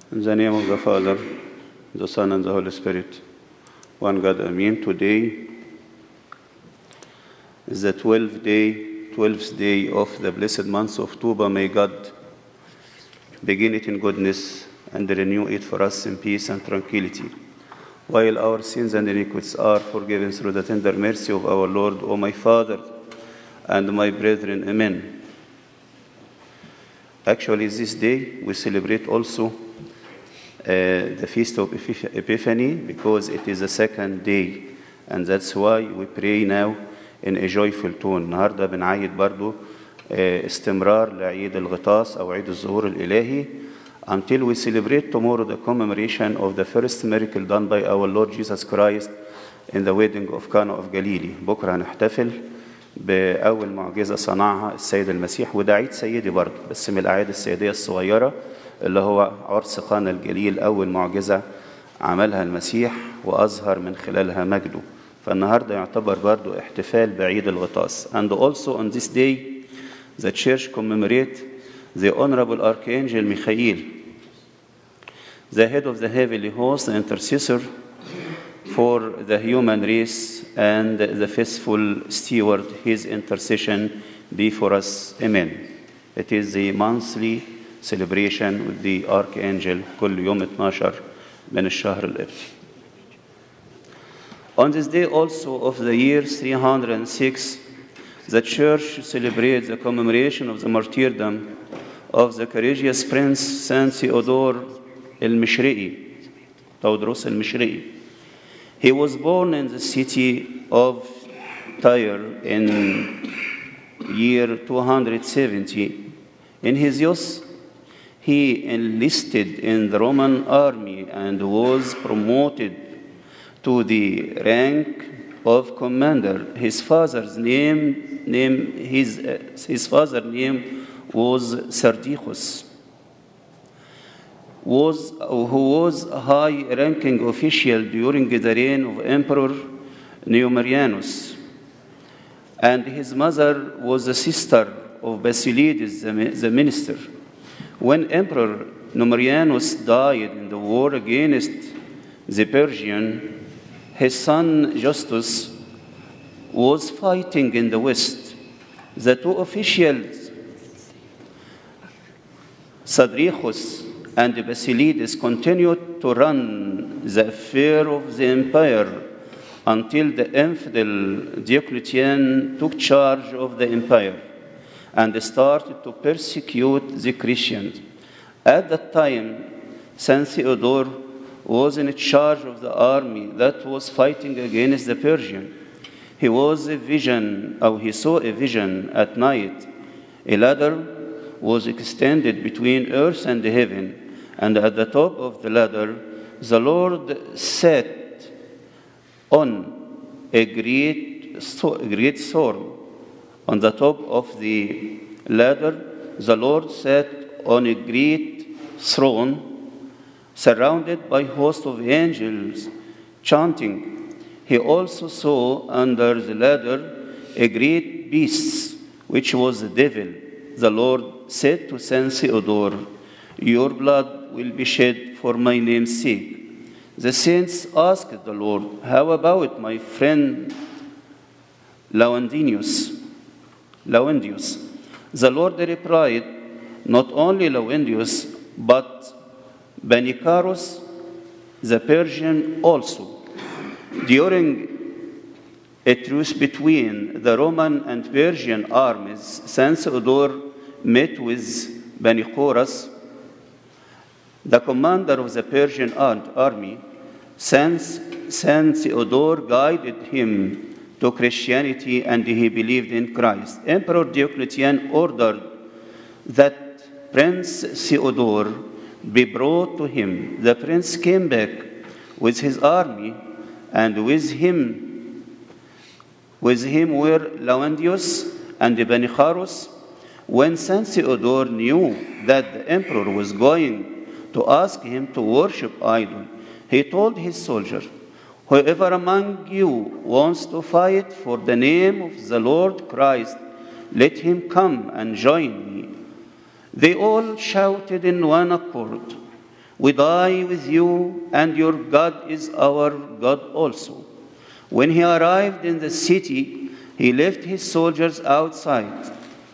In the name of the Father, the Son, and the Holy Spirit, one God, Amen. Today is the 12th day of the blessed month of Tuba. May God begin it in goodness and renew it for us in peace and tranquility, while our sins and iniquities are forgiven through the tender mercy of our Lord, O my Father and my brethren. Amen. Actually, this day we celebrate also the Feast of Epiphany, because it is the second day, and that's why we pray now in a joyful tone. النهارده بنعيد برضو استمرار لعيد الغطاس أو عيد الظهور الإلهي, until we celebrate tomorrow the commemoration of the first miracle done by our Lord Jesus Christ in the wedding of Cana of Galilee. بكرة هنحتفل بأول معجزة صنعها السيد المسيح, وده عيد سيدي برضو, بس من الأعياد السيدية الصغيرة اللي هو عرس قانا الجليل, أول معجزة عملها المسيح وأظهر من خلالها مجده. فالنهاردة يعتبر برضو احتفال بعيد الغطاس. And also on this day the church commemorate the Honorable Archangel Michael, the head of the heavenly host, the intercessor for the human race and the faithful steward. His intercession be for us. Amen. It is the monthly celebration with the Archangel كل يوم 12 من الشهر القبطي. On this day also of the year 306, the Church celebrates the commemoration of the martyrdom of the courageous Prince Saint Theodore el-Mishriqi, Tewodros el-Mishriqi. He was born in the city of Tyre in year 270. In his youth, he enlisted in the Roman army and was promoted to the rank of commander. His father's name was Sardichus, who was a high-ranking official during the reign of Emperor Neomarianus, and his mother was the sister of Basilides, the minister. When Emperor Numerianus died in the war against the Persian, his son Justus was fighting in the west. The two officials, Sadrichus and Basilides, continued to run the affair of the empire until the infidel Diocletian took charge of the empire and started to persecute the Christians. At that time, Saint Theodore was in charge of the army that was fighting against the Persian. He saw a vision at night. A ladder was extended between earth and heaven, and at the top of the ladder, the Lord sat on a great sword. On the top of the ladder, the Lord sat on a great throne, surrounded by a host of angels chanting. He also saw under the ladder a great beast, which was the devil. The Lord said to Saint Theodore, "Your blood will be shed for my name's sake." The saints asked the Lord, "How about my friend Laudinus?" The Lord replied, "Not only Laudinus, but Benicarus, the Persian also." During a truce between the Roman and Persian armies, Saint Theodore met with Benicarus, the commander of the Persian army. Saint Theodore guided him to Christianity, and he believed in Christ. Emperor Diocletian ordered that Prince Theodore be brought to him. The prince came back with his army, and with him were Laudinus and Benicarus. When Saint Theodore knew that the emperor was going to ask him to worship idol, he told his soldiers, "Whoever among you wants to fight for the name of the Lord Christ, let him come and join me." They all shouted in one accord, We die with you, and your God is our God also. When he arrived in the city, he left his soldiers outside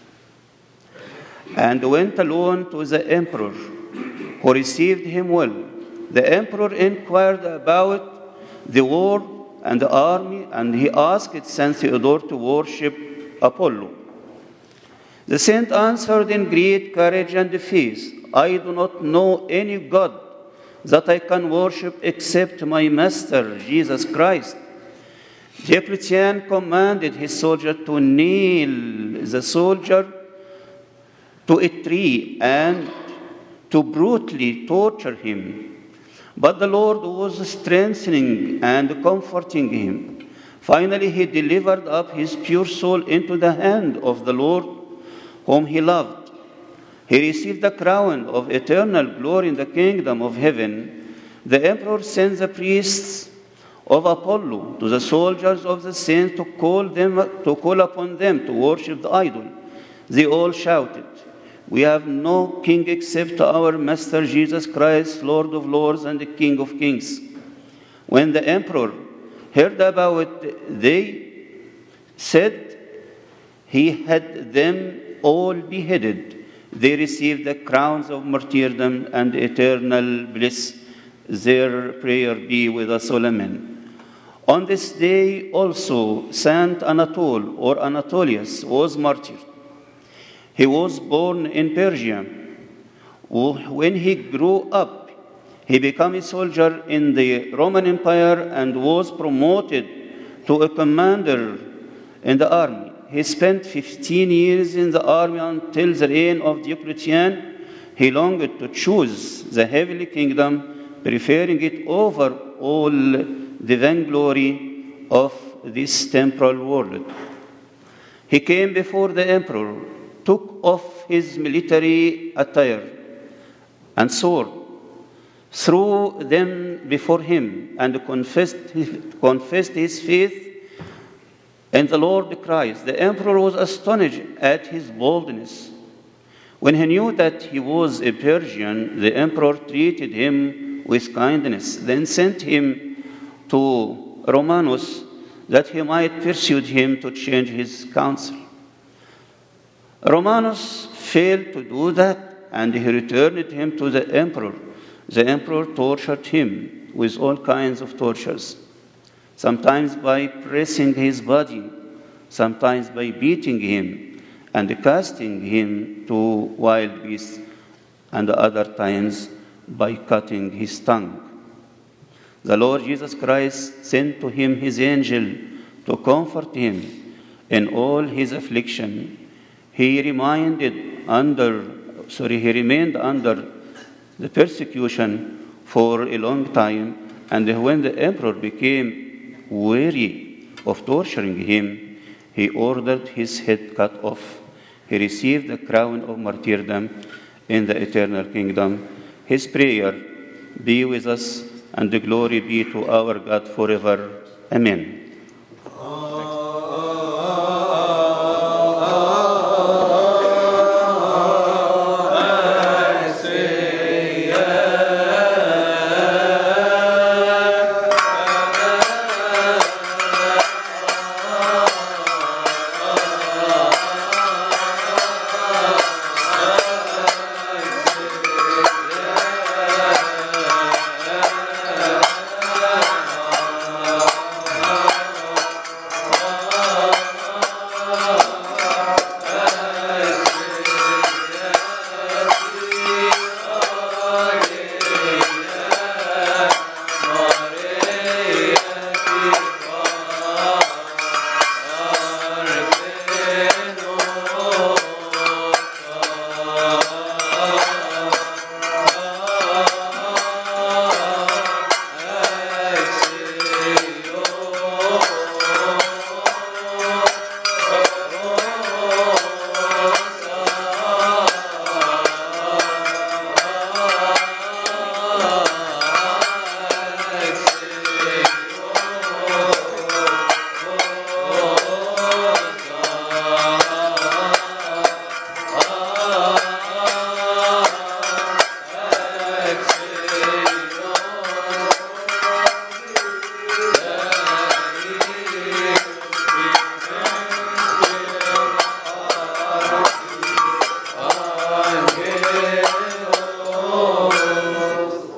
and went alone to the emperor, who received him well. The emperor inquired about the war and the army, and he asked Saint Theodore to worship Apollo. The saint answered in great courage and faith, I do not know any God that I can worship except my Master, Jesus Christ. Diocletian commanded his soldier to nail the soldier to a tree and to brutally torture him. But the Lord was strengthening and comforting him. Finally, he delivered up his pure soul into the hand of the Lord, whom he loved. He received the crown of eternal glory in the kingdom of heaven. The emperor sent the priests of Apollo to the soldiers of the saints to call upon them to worship the idol. They all shouted, We have no king except our Master Jesus Christ, Lord of lords and King of kings. When the emperor heard about it, they said he had them all beheaded. They received the crowns of martyrdom and eternal bliss. Their prayer be with us all, amen. On this day also, Saint Anatole or Anatolius was martyred. He was born in Persia. When he grew up, he became a soldier in the Roman Empire and was promoted to a commander in the army. He spent 15 years in the army until the reign of Diocletian. He longed to choose the heavenly kingdom, preferring it over all the vainglory of this temporal world. He came before the emperor, took off his military attire and sword, threw them before him, and confessed his faith in the Lord Christ. The emperor was astonished at his boldness. When he knew that he was a Persian, the emperor treated him with kindness, then sent him to Romanus that he might persuade him to change his counsel. Romanus failed to do that, and he returned him to the emperor. The emperor tortured him with all kinds of tortures, sometimes by pressing his body, sometimes by beating him and casting him to wild beasts, and other times by cutting his tongue. The Lord Jesus Christ sent to him his angel to comfort him in all his affliction. He remained under the persecution for a long time, and when the emperor became weary of torturing him, he ordered his head cut off. He received the crown of martyrdom in the eternal kingdom. His prayer be with us, and the glory be to our God forever. Amen.